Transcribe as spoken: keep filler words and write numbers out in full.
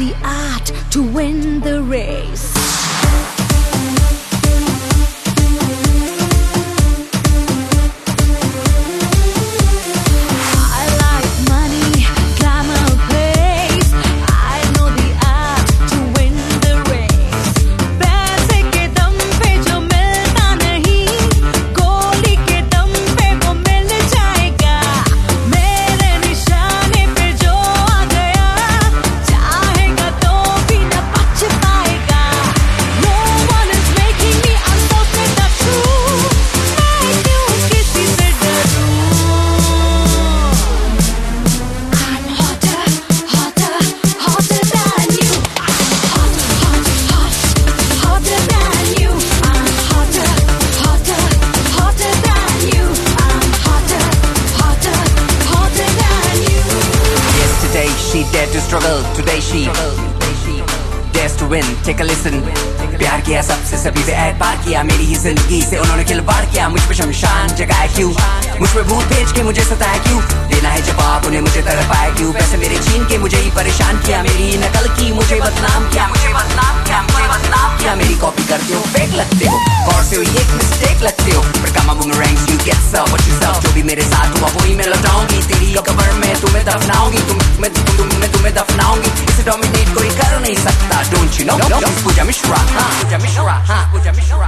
the art to win the race. She dared to struggle, today she dares to win. Take a listen. प्यार किया सबसे, सभी पे add पार किया, मेरी ही जिंदगी से उन्होंने खिलवाड़ किया। मुझ पे शमशान जगाया क्यों, मुझ पे भूत भेज के मुझे सताया क्यों, देना है जवाब उन्हें मुझे तड़पाया क्यों। पैसे मेरे छीन के मुझे ही परेशान किया, मेरी ही नकल की मुझे बदनाम किया, मुझे बदनाम किया, मुझे बदनाम किया। मेरी कॉपी करते हो, फेक लगते हो, गौर से हो ये एक मिस्टेक लगते हो, पर कमा बूमरैंग्स यू गेट सब व्हाट यू सर्व। जो भी मेरे साथ हुआ वही मैं लौटाऊंगी, तेरी कब्र में तुम्हें दफनाऊंगी, तुम मैं तुम्हें तुम्हें दफनाऊंगी। इसे डोमिनेट कोई कर नहीं सकता, don't you know. Pooja Mishra, Pooja Mishra, Pooja Mishra.